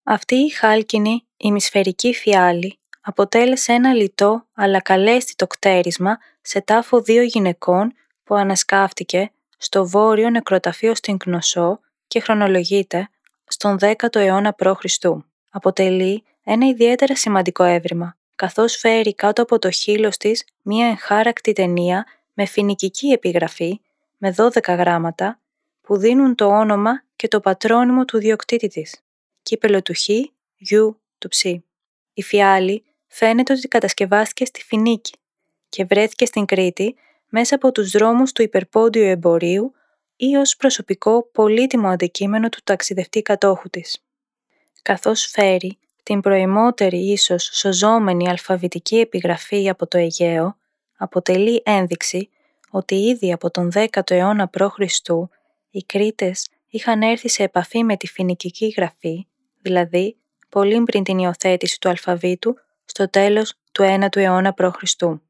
Αυτή η χάλκινη ημισφαιρική φιάλη αποτέλεσε ένα λιτό αλλά καλέσθητο κτέρισμα σε τάφο 2 γυναικών που ανασκάφτηκε στο βόρειο νεκροταφείο στην Κνωσσό και χρονολογείται στον 10ο αιώνα π.Χ. Αποτελεί ένα ιδιαίτερα σημαντικό έβριμα, καθώς φέρει κάτω από το χείλος της μία εγχάρακτη ταινία με φοινικική επιγραφή με 12 γράμματα που δίνουν το όνομα και το πατρόνυμο του διοκτήτη της. Κύπελλο του Χ, Γιου του Ψ. Η φιάλη φαίνεται ότι κατασκευάστηκε στη Φινίκη και βρέθηκε στην Κρήτη μέσα από τους δρόμους του υπερπόντιου εμπορίου ή ως προσωπικό πολύτιμο αντικείμενο του ταξιδευτή κατόχου της. Καθώς φέρει την προημότερη ίσως σωζόμενη αλφαβητική επιγραφή από το Αιγαίο, αποτελεί ένδειξη ότι ήδη από τον 10ο αιώνα π.Χ. οι Κρήτες είχαν έρθει σε επαφή με τη φοινικική γραφή, δηλαδή πολύ πριν την υιοθέτηση του αλφαβήτου στο τέλος του 9ου αιώνα π.Χ.